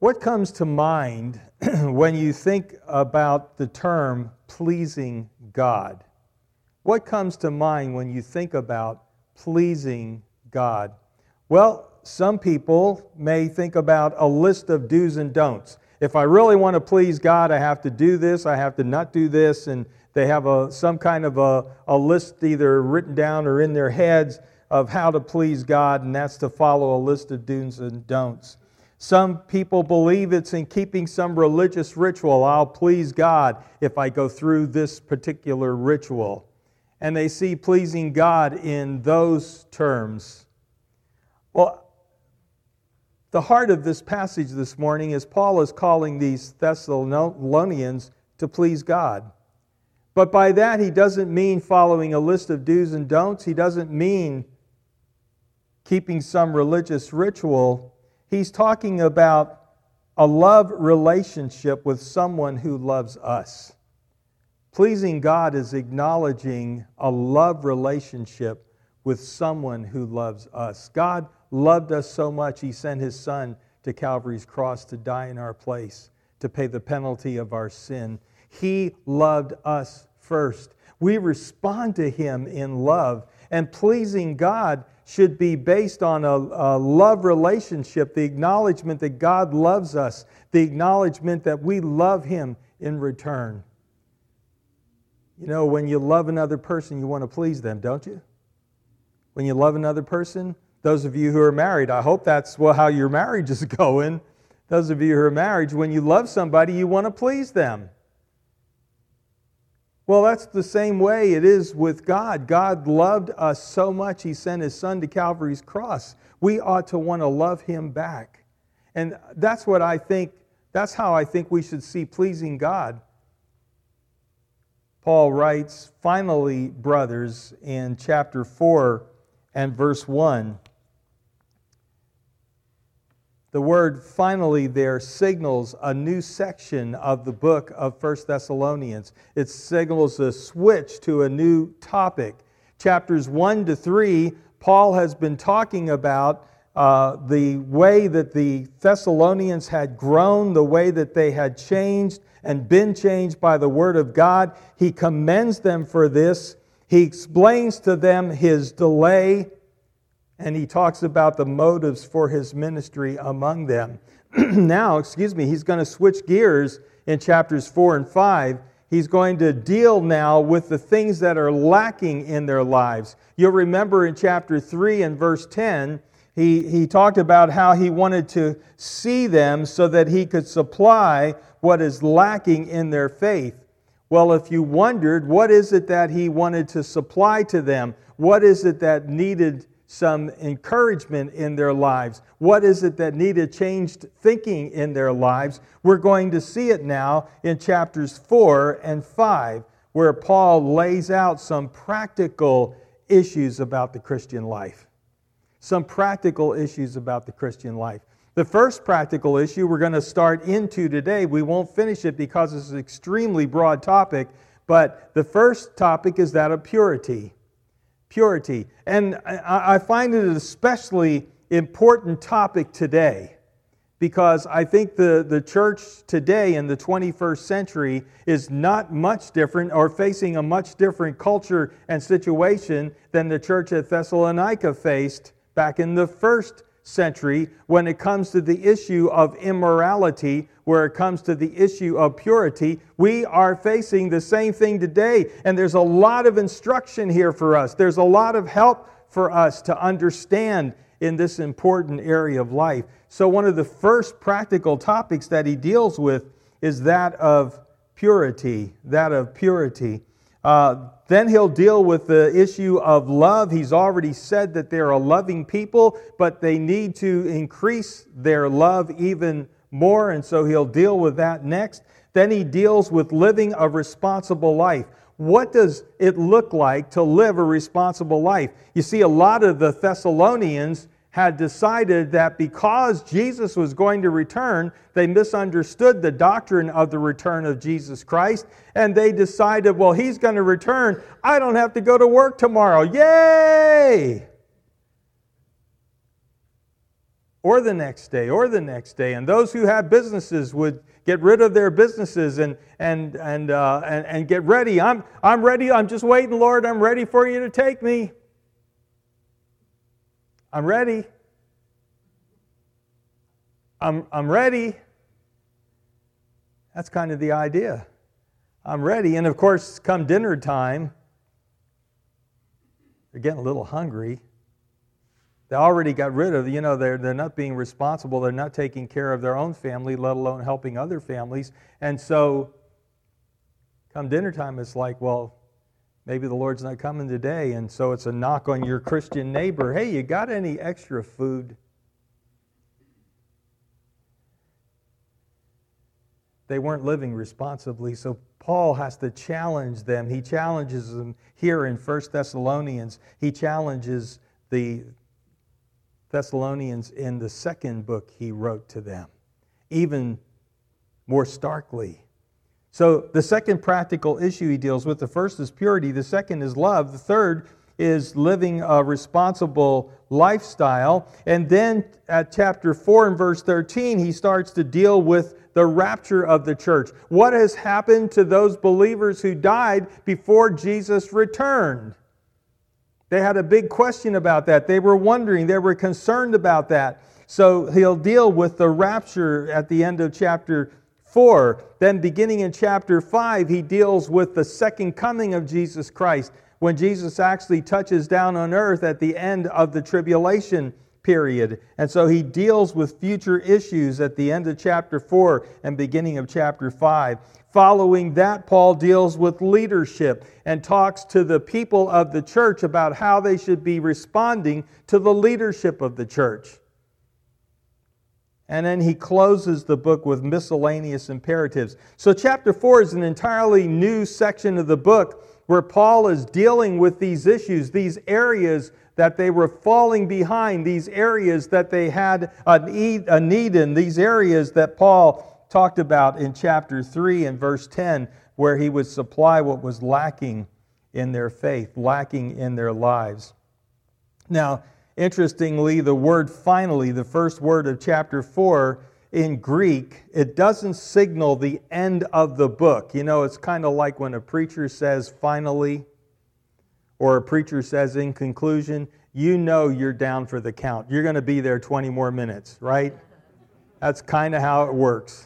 What comes to mind when you think about the term pleasing God? What comes to mind when you think about pleasing God? Well, some people may think about a list of do's and don'ts. If I really want to please God, I have to do this, I have to not do this, and they have some kind of a list either written down or in their heads of how to please God, and that's to follow a list of do's and don'ts. Some people believe it's in keeping some religious ritual. I'll please God if I go through this particular ritual. And they see pleasing God in those terms. Well, the heart of this passage this morning is Paul is calling these Thessalonians to please God. But by that he doesn't mean following a list of do's and don'ts. He doesn't mean keeping some religious ritual. He's talking about a love relationship with someone who loves us. Pleasing God is acknowledging a love relationship with someone who loves us. God loved us so much, He sent His Son to Calvary's cross to die in our place, to pay the penalty of our sin. He loved us first. We respond to Him in love, and pleasing God should be based on a love relationship, the acknowledgement that God loves us, the acknowledgement that we love Him in return. You know, when you love another person, you want to please them, don't you? When you love another person, those of you who are married, I hope that's how your marriage is going. Those of you who are married, when you love somebody, you want to please them. Well, that's the same way it is with God. God loved us so much, He sent His Son to Calvary's cross. We ought to want to love Him back. And that's how I think we should see pleasing God. Paul writes, finally, brothers, in chapter 4 and verse 1. The word finally there signals a new section of the book of 1 Thessalonians. It signals a switch to a new topic. Chapters 1 to 3, Paul has been talking about the way that the Thessalonians had grown, the way that they had changed and been changed by the Word of God. He commends them for this. He explains to them his delay, and he talks about the motives for his ministry among them. Now, he's going to switch gears in chapters 4 and 5. He's going to deal now with the things that are lacking in their lives. You'll remember in chapter 3 and verse 10, he talked about how he wanted to see them so that he could supply what is lacking in their faith. Well, if you wondered, what is it that he wanted to supply to them? What is it that needed some encouragement in their lives? What is it that needed changed thinking in their lives? We're going to see it now in chapters 4 and 5, where Paul lays out some practical issues about the Christian life. Some practical issues about the Christian life. The first practical issue we're going to start into today, we won't finish it because it's an extremely broad topic, but the first topic is that of purity. Purity. And I find it an especially important topic today because I think the church today in the 21st century is not much different or facing a much different culture and situation than the church at Thessalonica faced back in the first century when it comes to the issue of immorality, where it comes to the issue of purity. We are facing the same thing today, and there's a lot of instruction here for us. There's a lot of help for us to understand in this important area of life. So one of the first practical topics that he deals with is that of purity, Then he'll deal with the issue of love. He's already said that they're a loving people, but they need to increase their love even more, and so he'll deal with that next. Then he deals with living a responsible life. What does it look like to live a responsible life? You see, a lot of the Thessalonians had decided that because Jesus was going to return, they misunderstood the doctrine of the return of Jesus Christ, and they decided, well, He's going to return. I don't have to go to work tomorrow. Yay! or the next day, or the next day. And those who had businesses would get rid of their businesses and get ready. I'm ready. I'm just waiting, Lord. I'm ready for you to take me. I'm ready. I'm ready. That's kind of the idea. I'm ready. And of course, come dinner time, they're getting a little hungry. They already got rid of, they're not being responsible. They're not taking care of their own family, let alone helping other families. And so, come dinner time, it's like, well, maybe the Lord's not coming today. And so it's a knock on your Christian neighbor. Hey, you got any extra food? They weren't living responsibly, so Paul has to challenge them. He challenges them here in 1 Thessalonians. He challenges the Thessalonians in the second book he wrote to them, even more starkly. So the second practical issue he deals with, the first is purity, the second is love, the third is living a responsible lifestyle. And then at chapter 4 and verse 13, he starts to deal with the rapture of the church. What has happened to those believers who died before Jesus returned? They had a big question about that. They were wondering, they were concerned about that. So he'll deal with the rapture at the end of chapter 4. Then beginning in chapter 5, he deals with the second coming of Jesus Christ, when Jesus actually touches down on earth at the end of the tribulation period. And so he deals with future issues at the end of chapter 4 and beginning of chapter 5. Following that, Paul deals with leadership and talks to the people of the church about how they should be responding to the leadership of the church. And then he closes the book with miscellaneous imperatives. So chapter 4 is an entirely new section of the book where Paul is dealing with these issues, these areas that they were falling behind, these areas that they had a need in, these areas that Paul talked about in chapter 3 and verse 10, where he would supply what was lacking in their faith, lacking in their lives. Now, interestingly, the word finally, the first word of chapter 4 in Greek, it doesn't signal the end of the book. It's kind of like when a preacher says finally, or a preacher says in conclusion, you're down for the count. You're going to be there 20 more minutes, right? That's kind of how it works.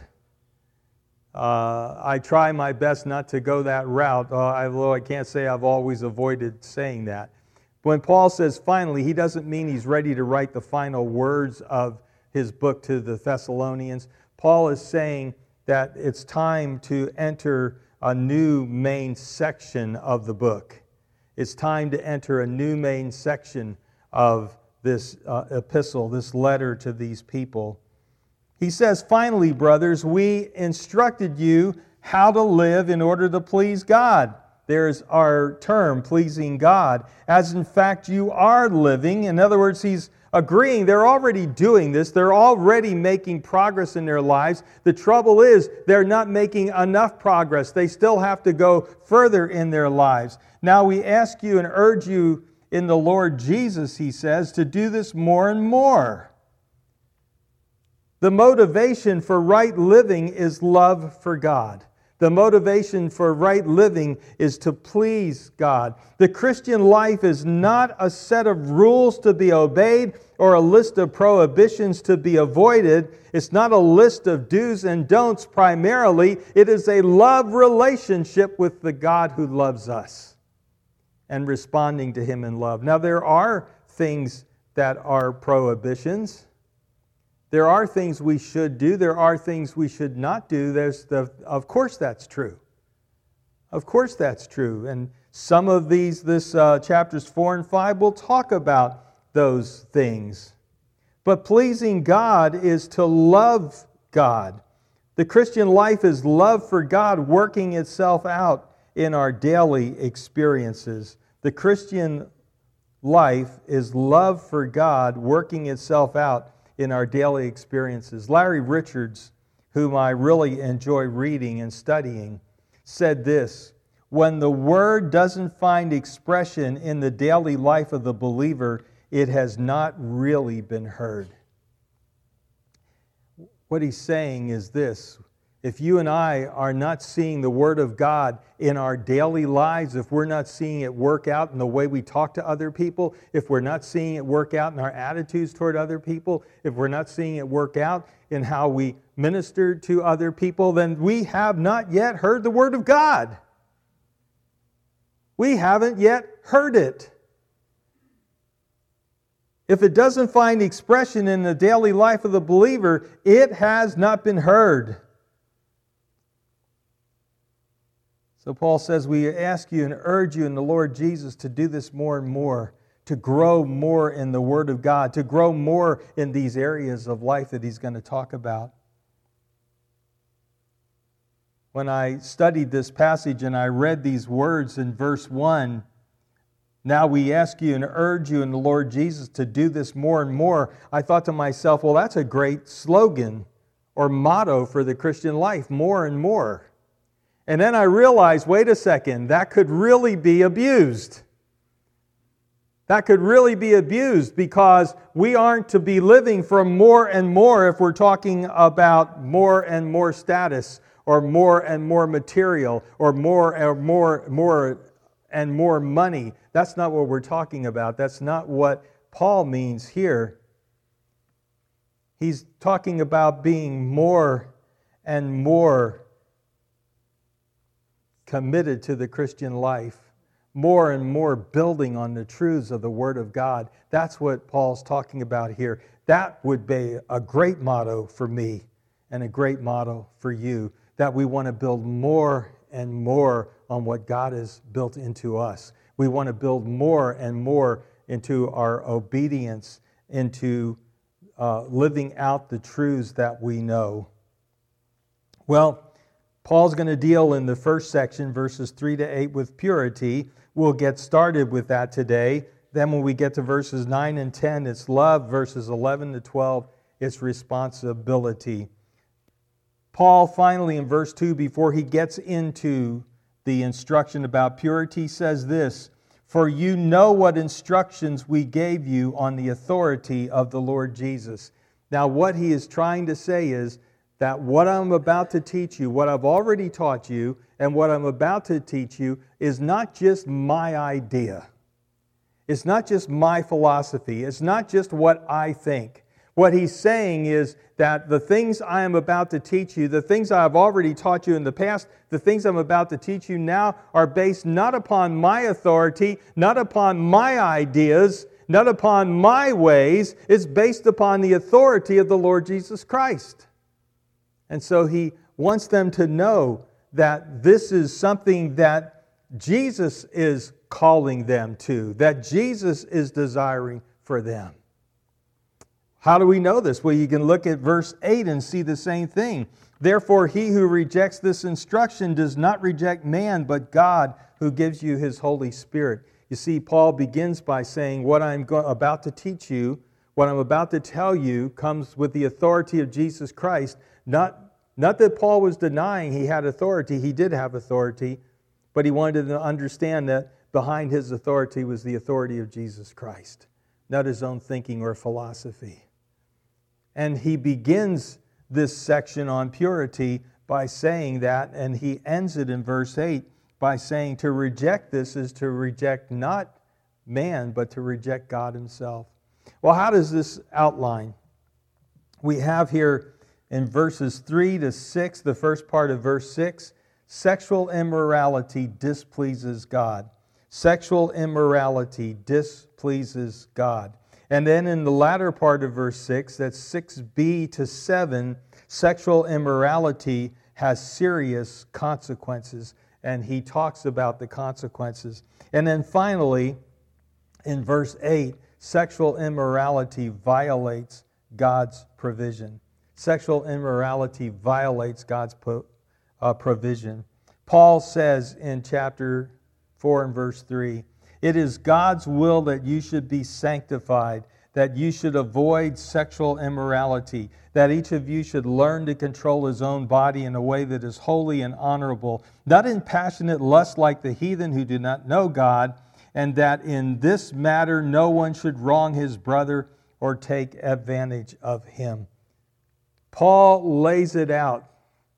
I try my best not to go that route, although I can't say I've always avoided saying that. When Paul says finally, he doesn't mean he's ready to write the final words of his book to the Thessalonians. Paul is saying that it's time to enter a new main section of the book. It's time to enter a new main section of this epistle, this letter to these people. He says, finally, brothers, we instructed you how to live in order to please God. There's our term, pleasing God, as in fact you are living. In other words, he's agreeing they're already doing this. They're already making progress in their lives. The trouble is they're not making enough progress. They still have to go further in their lives. Now we ask you and urge you in the Lord Jesus, he says, to do this more and more. The motivation for right living is love for God. The motivation for right living is to please God. The Christian life is not a set of rules to be obeyed or a list of prohibitions to be avoided. It's not a list of do's and don'ts primarily. It is a love relationship with the God who loves us and responding to Him in love. Now, there are things that are prohibitions. There are things we should do. There are things we should not do. Of course that's true. Of course that's true. And some of chapters 4 and 5 will talk about those things. But pleasing God is to love God. The Christian life is love for God working itself out in our daily experiences. The Christian life is love for God working itself out in our daily experiences. Larry Richards, whom I really enjoy reading and studying, said this: when the Word doesn't find expression in the daily life of the believer, it has not really been heard. What he's saying is this: if you and I are not seeing the Word of God in our daily lives, if we're not seeing it work out in the way we talk to other people, if we're not seeing it work out in our attitudes toward other people, if we're not seeing it work out in how we minister to other people, then we have not yet heard the Word of God. We haven't yet heard it. If it doesn't find expression in the daily life of the believer, it has not been heard. So Paul says, we ask you and urge you in the Lord Jesus to do this more and more, to grow more in the Word of God, to grow more in these areas of life that he's going to talk about. When I studied this passage and I read these words in verse 1, now we ask you and urge you in the Lord Jesus to do this more and more, I thought to myself, well, that's a great slogan or motto for the Christian life, more and more. And then I realized, wait a second, that could really be abused. That could really be abused because we aren't to be living for more and more if we're talking about more and more status or more and more material or more and more money. That's not what we're talking about. That's not what Paul means here. He's talking about being more and more committed to the Christian life, more and more building on the truths of the Word of God. That's what Paul's talking about here. That would be a great motto for me and a great motto for you, that we want to build more and more on what God has built into us. We want to build more and more into our obedience, into living out the truths that we know. Well, Paul's going to deal in the first section, verses 3 to 8, with purity. We'll get started with that today. Then when we get to verses 9 and 10, it's love. Verses 11 to 12, it's responsibility. Paul finally in verse 2, before he gets into the instruction about purity, says this: "For you know what instructions we gave you on the authority of the Lord Jesus." Now what he is trying to say is that what I'm about to teach you, what I've already taught you, and what I'm about to teach you is not just my idea. It's not just my philosophy. It's not just what I think. What he's saying is that the things I am about to teach you, the things I've already taught you in the past, the things I'm about to teach you now are based not upon my authority, not upon my ideas, not upon my ways. It's based upon the authority of the Lord Jesus Christ. And so he wants them to know that this is something that Jesus is calling them to, that Jesus is desiring for them. How do we know this? Well, you can look at verse 8 and see the same thing. "Therefore, he who rejects this instruction does not reject man, but God, who gives you his Holy Spirit." You see, Paul begins by saying, what I'm about to teach you, what I'm about to tell you, comes with the authority of Jesus Christ. Not that Paul was denying he had authority. He did have authority, but he wanted to understand that behind his authority was the authority of Jesus Christ, not his own thinking or philosophy. And he begins this section on purity by saying that, and he ends it in verse 8 by saying to reject this is to reject not man, but to reject God himself. Well, how does this outline? We have here in verses 3 to 6, the first part of verse 6, sexual immorality displeases God. Sexual immorality displeases God. And then in the latter part of verse 6, that's 6b to 7, sexual immorality has serious consequences. And he talks about the consequences. And then finally, in verse 8, sexual immorality violates God's provision. Sexual immorality violates God's provision. Paul says in chapter 4 and verse 3, "It is God's will that you should be sanctified, that you should avoid sexual immorality, that each of you should learn to control his own body in a way that is holy and honorable, not in passionate lust like the heathen who do not know God, and that in this matter no one should wrong his brother or take advantage of him." Paul lays it out.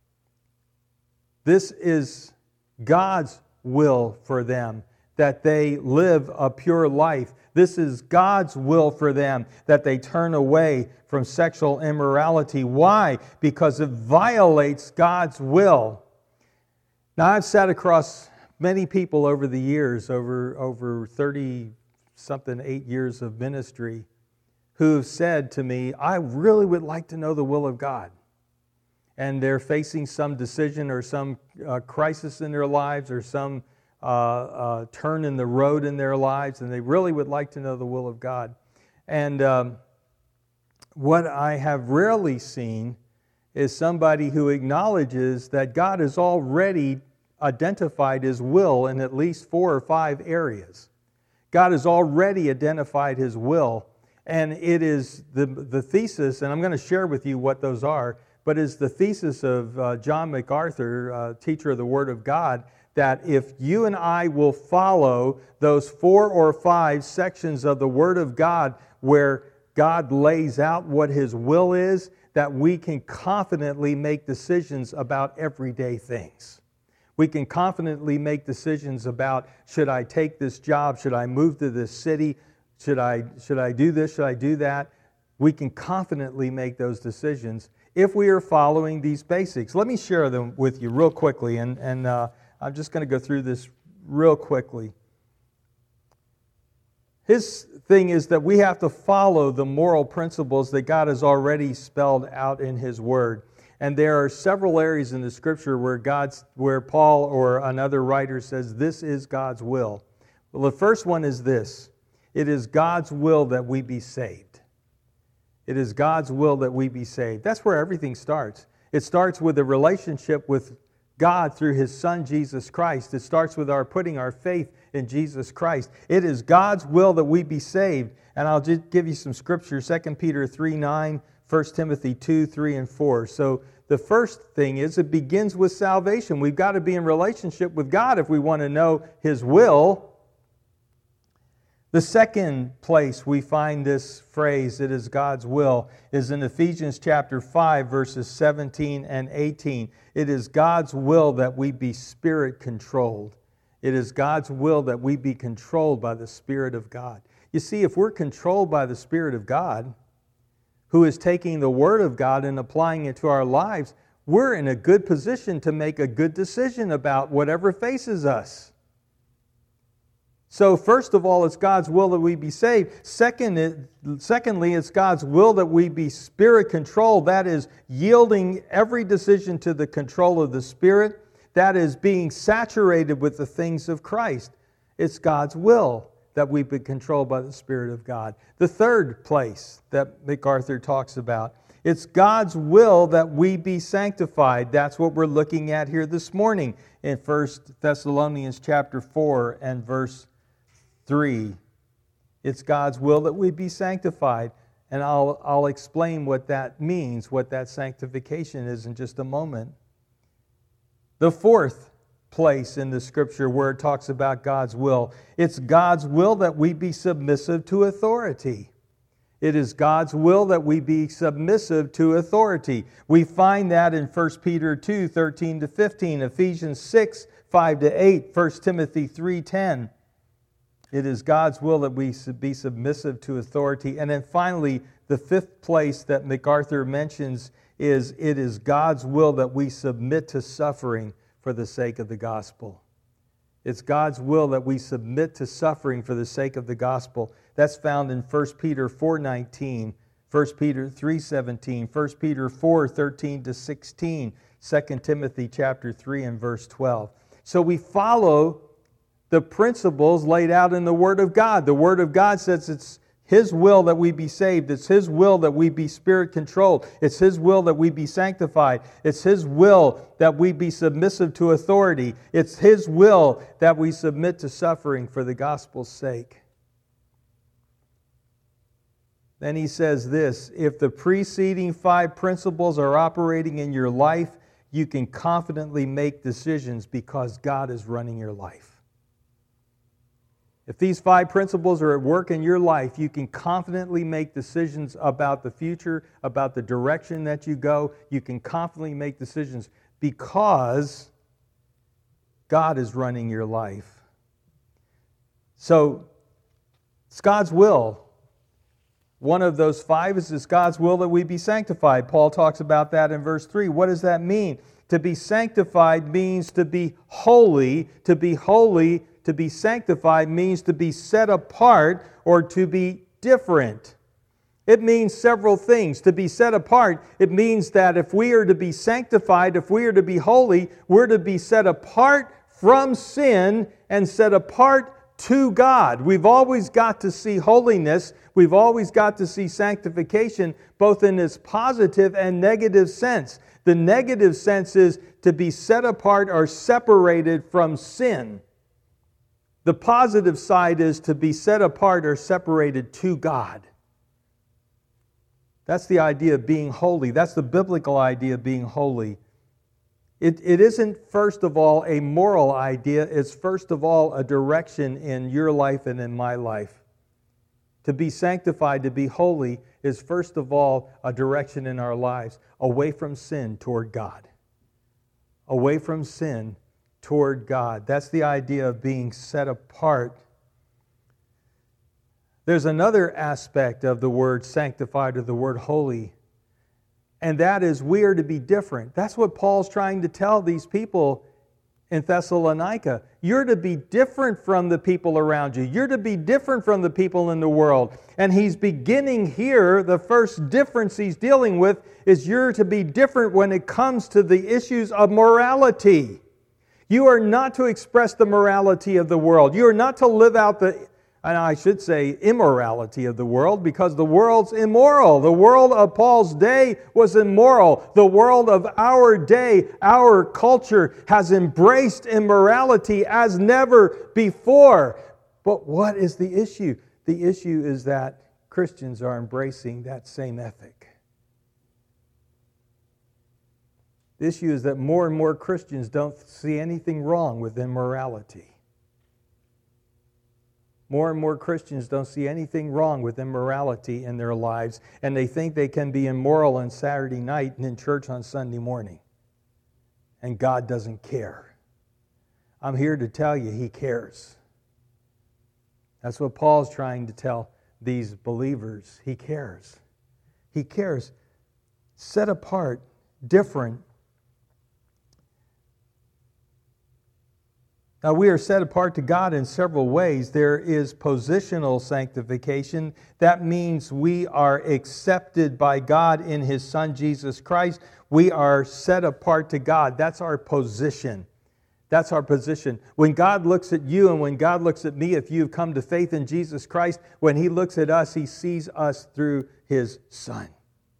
This is God's will for them, that they live a pure life. This is God's will for them, that they turn away from sexual immorality. Why? Because it violates God's will. Now, I've sat across many people over the years, over 30-something, 8 years of ministry, who have said to me, I really would like to know the will of God. And they're facing some decision or some crisis in their lives or some turn in the road in their lives, and they really would like to know the will of God. And what I have rarely seen is somebody who acknowledges that God has already identified His will in at least 4 or 5 areas. God has already identified His will, and it is the thesis, and I'm going to share with you what those are, but it's the thesis of John MacArthur, teacher of the Word of God, that if you and I will follow those 4 or 5 sections of the Word of God where God lays out what His will is, that we can confidently make decisions about everyday things. We can confidently make decisions about, should I take this job? Should I move to this city? Should I do this? Should I do that? We can confidently make those decisions if we are following these basics. Let me share them with you real quickly, and I'm just going to go through this real quickly. His thing is that we have to follow the moral principles that God has already spelled out in His Word. And there are several areas in the Scripture where Paul or another writer says this is God's will. Well, the first one is this. It is God's will that we be saved. It is God's will that we be saved. That's where everything starts. It starts with a relationship with God through His Son, Jesus Christ. It starts with our putting our faith in Jesus Christ. It is God's will that we be saved. And I'll just give you some scripture, 2 Peter 3:9, 1 Timothy 2:3 and 4. So the first thing is it begins with salvation. We've got to be in relationship with God if we want to know His will. The second place we find this phrase, it is God's will, is in Ephesians chapter 5, verses 17 and 18. It is God's will that we be Spirit-controlled. It is God's will that we be controlled by the Spirit of God. You see, if we're controlled by the Spirit of God, who is taking the Word of God and applying it to our lives, we're in a good position to make a good decision about whatever faces us. So first of all, it's God's will that we be saved. Secondly, it's God's will that we be Spirit-controlled. That is yielding every decision to the control of the Spirit. That is being saturated with the things of Christ. It's God's will that we be controlled by the Spirit of God. The third place that MacArthur talks about, it's God's will that we be sanctified. That's what we're looking at here this morning in 1 Thessalonians chapter 4 and verse 3. It's God's will that we be sanctified. And I'll explain what that means, what that sanctification is in just a moment. The fourth place in the Scripture where it talks about God's will, it's God's will that we be submissive to authority. It is God's will that we be submissive to authority. We find that in 1 Peter 2, 13 to 15, Ephesians 6, 5 to 8, 1 Timothy 3, 10. It is God's will that we be submissive to authority. And then finally, the fifth place that MacArthur mentions is it is God's will that we submit to suffering for the sake of the gospel. It's God's will that we submit to suffering for the sake of the gospel. That's found in 1 Peter 4:19, 1 Peter 3:17, 1 Peter 4:13 to 16, 2 Timothy chapter 3 and verse 12. So we follow the principles laid out in the Word of God. The Word of God says it's His will that we be saved. It's His will that we be Spirit-controlled. It's His will that we be sanctified. It's His will that we be submissive to authority. It's His will that we submit to suffering for the gospel's sake. Then he says this, if the preceding 5 principles are operating in your life, you can confidently make decisions because God is running your life. If these 5 principles are at work in your life, you can confidently make decisions about the future, about the direction that you go. You can confidently make decisions because God is running your life. So, it's God's will. One of those 5 is it's God's will that we be sanctified. Paul talks about that in verse 3. What does that mean? To be sanctified means to be holy. To be holy, to be sanctified means to be set apart or to be different. It means several things. To be set apart, it means that if we are to be sanctified, if we are to be holy, we're to be set apart from sin and set apart to God. We've always got to see holiness. We've always got to see sanctification, both in its positive and negative sense. The negative sense is to be set apart or separated from sin. The positive side is to be set apart or separated to God. That's the idea of being holy. That's the biblical idea of being holy. It isn't, first of all, a moral idea. It's, first of all, a direction in your life and in my life. To be sanctified, to be holy, is, first of all, a direction in our lives away from sin toward God. Away from sin toward God. That's the idea of being set apart. There's another aspect of the word sanctified or the word holy, and that is we are to be different. That's what Paul's trying to tell these people in Thessalonica. You're to be different from the people around you. You're to be different from the people in the world. And he's beginning here, the first difference he's dealing with is you're to be different when it comes to the issues of morality. You are not to express the morality of the world. You are not to live out the, and I should say, immorality of the world, because the world's immoral. The world of Paul's day was immoral. The world of our day, our culture, has embraced immorality as never before. But what is the issue? The issue is that Christians are embracing that same ethic. The issue is that more and more Christians don't see anything wrong with immorality. More and more Christians don't see anything wrong with immorality in their lives, and they think they can be immoral on Saturday night and in church on Sunday morning. And God doesn't care. I'm here to tell you He cares. That's what Paul's trying to tell these believers. He cares. He cares. Set apart, different. Now, we are set apart to God in several ways. There is positional sanctification. That means we are accepted by God in His Son, Jesus Christ. We are set apart to God. That's our position. That's our position. When God looks at you and when God looks at me, if you've come to faith in Jesus Christ, when He looks at us, He sees us through His Son.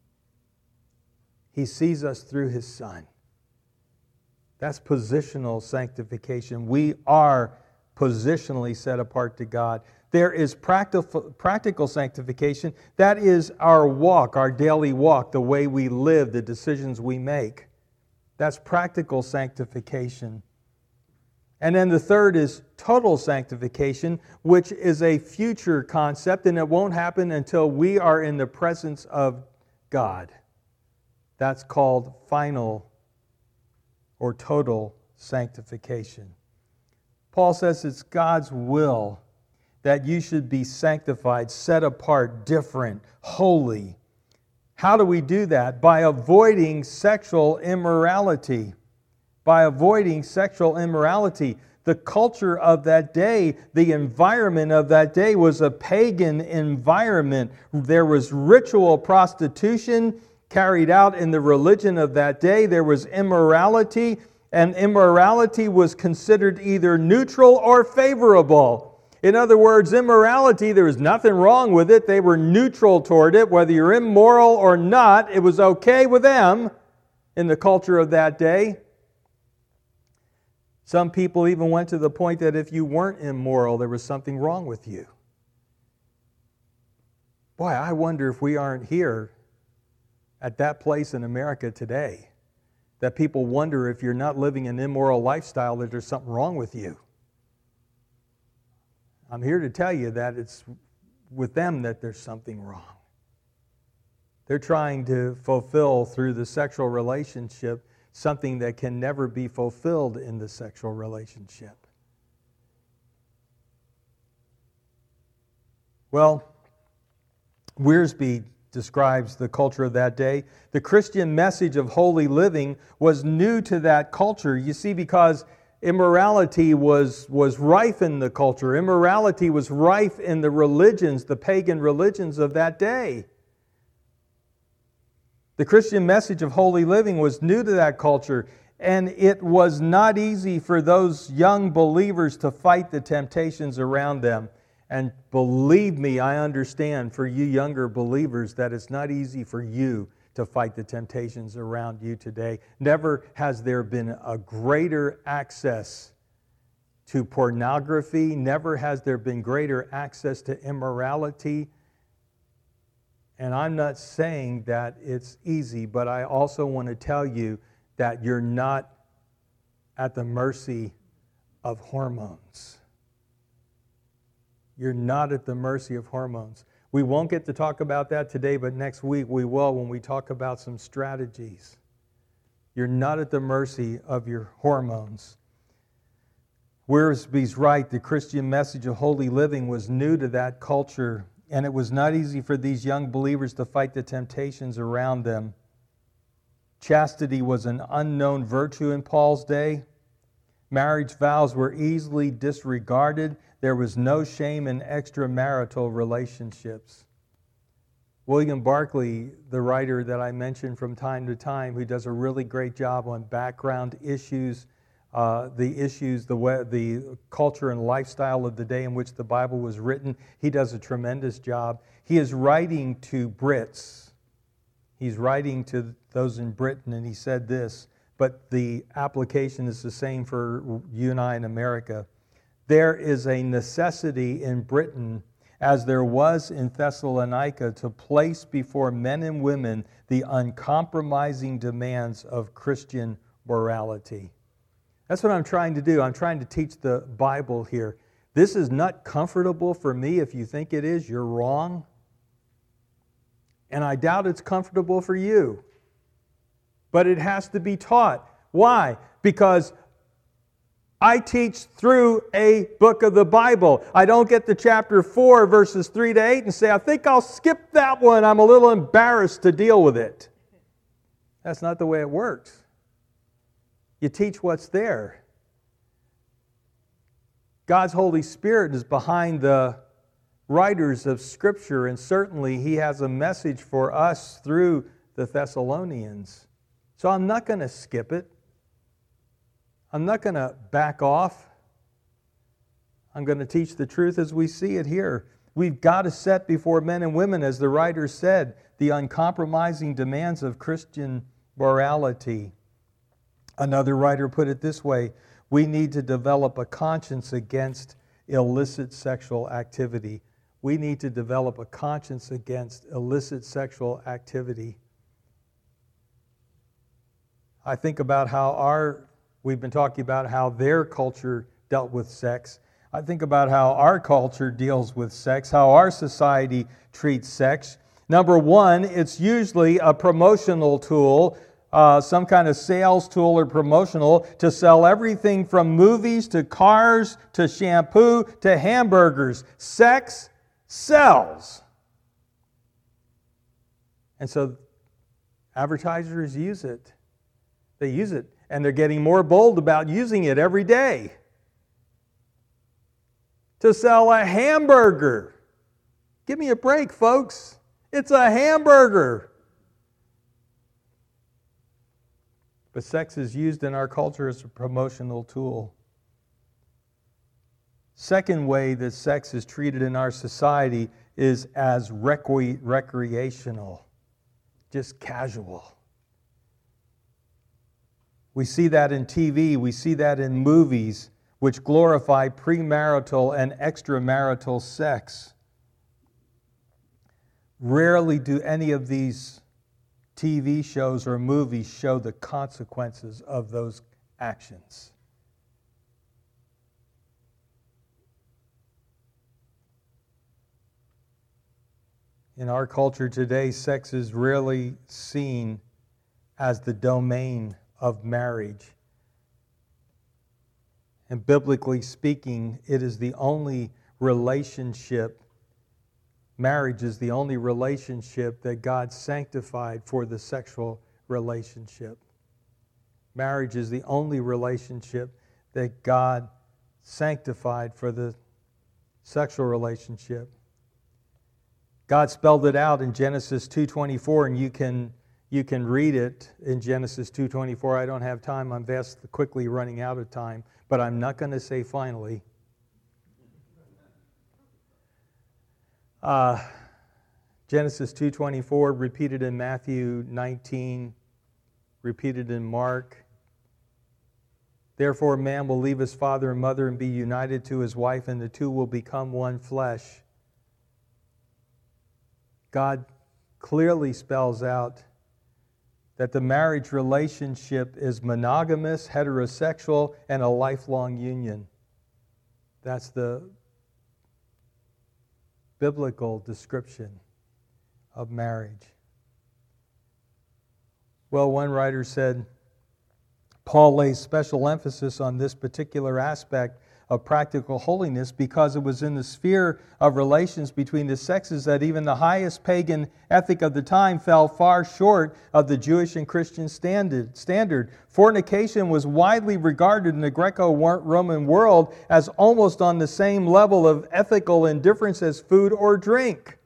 He sees us through His Son. That's positional sanctification. We are positionally set apart to God. There is practical sanctification. That is our walk, our daily walk, the way we live, the decisions we make. That's practical sanctification. And then the third is total sanctification, which is a future concept, and it won't happen until we are in the presence of God. That's called final or total sanctification. Paul says it's God's will that you should be sanctified, set apart, different, holy. How do we do that? By avoiding sexual immorality. By avoiding sexual immorality. The culture of that day, the environment of that day was a pagan environment. There was ritual prostitution carried out in the religion of that day. There was immorality, and immorality was considered either neutral or favorable. In other words, immorality, there was nothing wrong with it. They were neutral toward it. Whether you're immoral or not, it was okay with them in the culture of that day. Some people even went to the point that if you weren't immoral, there was something wrong with you. Boy, I wonder if we aren't here at that place in America today, that people wonder if you're not living an immoral lifestyle, that there's something wrong with you. I'm here to tell you that it's with them that there's something wrong. They're trying to fulfill through the sexual relationship something that can never be fulfilled in the sexual relationship. Well, Wiersbe describes the culture of that day. The Christian message of holy living was new to that culture. You see, because immorality was rife in the culture. Immorality was rife in the religions, the pagan religions of that day. The Christian message of holy living was new to that culture, and it was not easy for those young believers to fight the temptations around them. And believe me, I understand for you younger believers that it's not easy for you to fight the temptations around you today. Never has there been a greater access to pornography. Never has there been greater access to immorality. And I'm not saying that it's easy, but I also want to tell you that you're not at the mercy of hormones. You're not at the mercy of hormones. We won't get to talk about that today, but next week we will when we talk about some strategies. You're not at the mercy of your hormones. Wiersbe's right. The Christian message of holy living was new to that culture, and it was not easy for these young believers to fight the temptations around them. Chastity was an unknown virtue in Paul's day. Marriage vows were easily disregarded. There was no shame in extramarital relationships. William Barclay, the writer that I mention from time to time, who does a really great job on background issues, the culture and lifestyle of the day in which the Bible was written, he does a tremendous job. He is writing to Brits. He's writing to those in Britain, and he said this, but the application is the same for you and I in America. There is a necessity in Britain, as there was in Thessalonica, to place before men and women the uncompromising demands of Christian morality. That's what I'm trying to do. I'm trying to teach the Bible here. This is not comfortable for me. If you think it is, you're wrong. And I doubt it's comfortable for you. But it has to be taught. Why? Because I teach through a book of the Bible. I don't get to chapter 4, verses 3 to 8 and say, I think I'll skip that one. I'm a little embarrassed to deal with it. That's not the way it works. You teach what's there. God's Holy Spirit is behind the writers of Scripture, and certainly He has a message for us through the Thessalonians. So I'm not going to skip it. I'm not going to back off. I'm going to teach the truth as we see it here. We've got to set before men and women, as the writer said, the uncompromising demands of Christian morality. Another writer put it this way: we need to develop a conscience against illicit sexual activity. We need to develop a conscience against illicit sexual activity. I think about how we've been talking about how their culture dealt with sex. I think about how our culture deals with sex, how our society treats sex. Number one, it's usually a promotional tool, some kind of sales tool or promotional to sell everything from movies to cars to shampoo to hamburgers. Sex sells. And so advertisers use it. They use it, and they're getting more bold about using it every day. To sell a hamburger. Give me a break, folks. It's a hamburger. But sex is used in our culture as a promotional tool. Second way that sex is treated in our society is as recreational, just casual. We see that in TV, we see that in movies, which glorify premarital and extramarital sex. Rarely do any of these TV shows or movies show the consequences of those actions. In our culture today, sex is rarely seen as the domain of marriage. And biblically speaking, it is the only relationship, marriage is the only relationship that God sanctified for the sexual relationship. Marriage is the only relationship that God sanctified for the sexual relationship. God spelled it out in Genesis 2:24, and you can read it in Genesis 2:24. I don't have time. I'm vastly quickly running out of time, but I'm not going to say finally. Genesis 2:24, repeated in Matthew 19, repeated in Mark. Therefore, a man will leave his father and mother and be united to his wife, and the two will become one flesh. God clearly spells out that the marriage relationship is monogamous, heterosexual, and a lifelong union. That's the biblical description of marriage. Well, one writer said, Paul lays special emphasis on this particular aspect of practical holiness because it was in the sphere of relations between the sexes that even the highest pagan ethic of the time fell far short of the Jewish and Christian standard. Fornication was widely regarded in the Greco-Roman world as almost on the same level of ethical indifference as food or drink.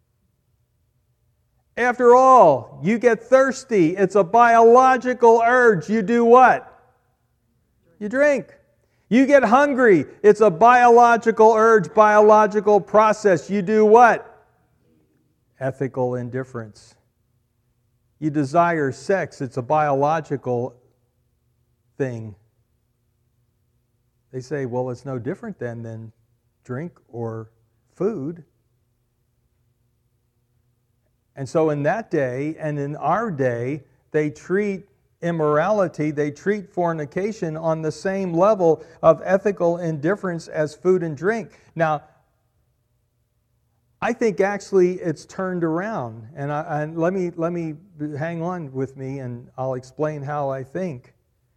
After all, you get thirsty. It's a biological urge. You do what? You drink. You get hungry. It's a biological urge, biological process. You do what? Ethical indifference. You desire sex. It's a biological thing. They say, well, it's no different than drink or food. And so in that day and in our day, they treat immorality, they treat fornication on the same level of ethical indifference as food and drink. Now, I think actually it's turned around, and let me hang on with me, and I'll explain how I think.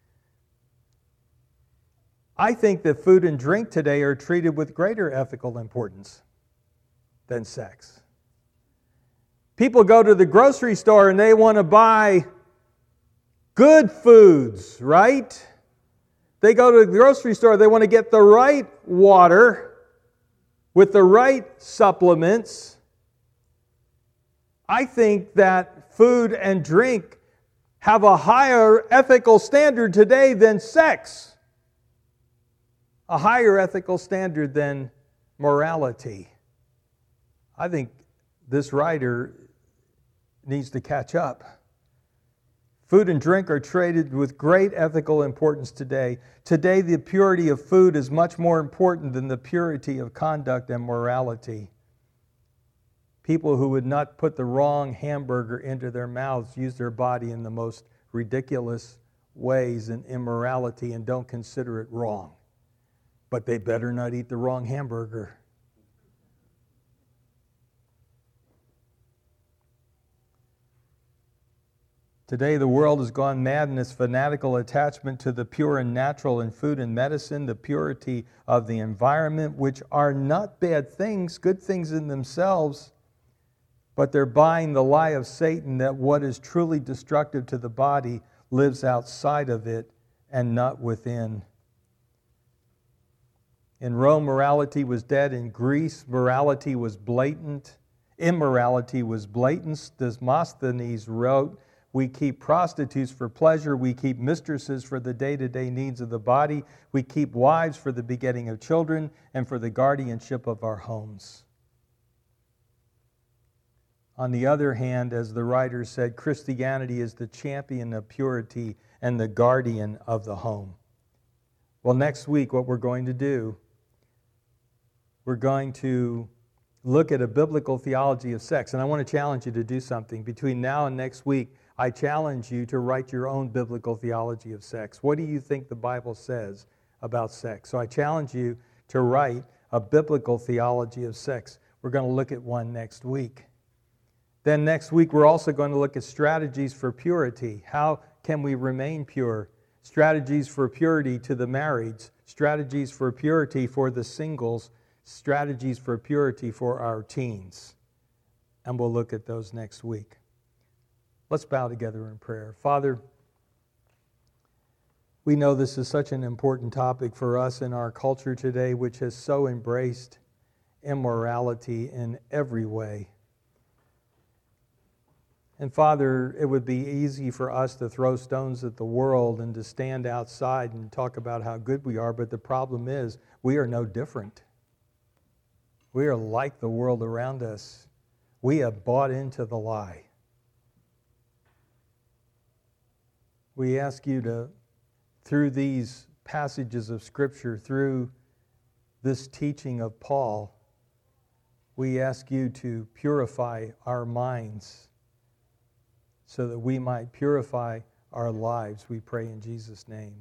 I think that food and drink today are treated with greater ethical importance than sex. People go to the grocery store and they want to buy good foods, right? They go to the grocery store, they want to get the right water with the right supplements. I think that food and drink have a higher ethical standard today than sex. A higher ethical standard than morality. I think this writer needs to catch up. Food and drink are treated with great ethical importance today. Today, the purity of food is much more important than the purity of conduct and morality. People who would not put the wrong hamburger into their mouths use their body in the most ridiculous ways in immorality and don't consider it wrong. But they better not eat the wrong hamburger. Today, the world has gone mad in its fanatical attachment to the pure and natural in food and medicine, the purity of the environment, which are not bad things, good things in themselves, but they're buying the lie of Satan that what is truly destructive to the body lives outside of it and not within. In Rome, morality was dead. In Greece, morality was blatant. Immorality was blatant. Demosthenes wrote, we keep prostitutes for pleasure. We keep mistresses for the day-to-day needs of the body. We keep wives for the begetting of children and for the guardianship of our homes. On the other hand, as the writer said, Christianity is the champion of purity and the guardian of the home. Well, next week, what we're going to do, we're going to look at a biblical theology of sex. And I want to challenge you to do something. Between now and next week, I challenge you to write your own biblical theology of sex. What do you think the Bible says about sex? So I challenge you to write a biblical theology of sex. We're going to look at one next week. Then next week, we're also going to look at strategies for purity. How can we remain pure? Strategies for purity to the marrieds, strategies for purity for the singles, strategies for purity for our teens. And we'll look at those next week. Let's bow together in prayer. Father, we know this is such an important topic for us in our culture today, which has so embraced immorality in every way. And Father, it would be easy for us to throw stones at the world and to stand outside and talk about how good we are, but the problem is we are no different. We are like the world around us. We have bought into the lie. We ask you to, through these passages of Scripture, through this teaching of Paul, we ask you to purify our minds so that we might purify our lives. We pray in Jesus' name.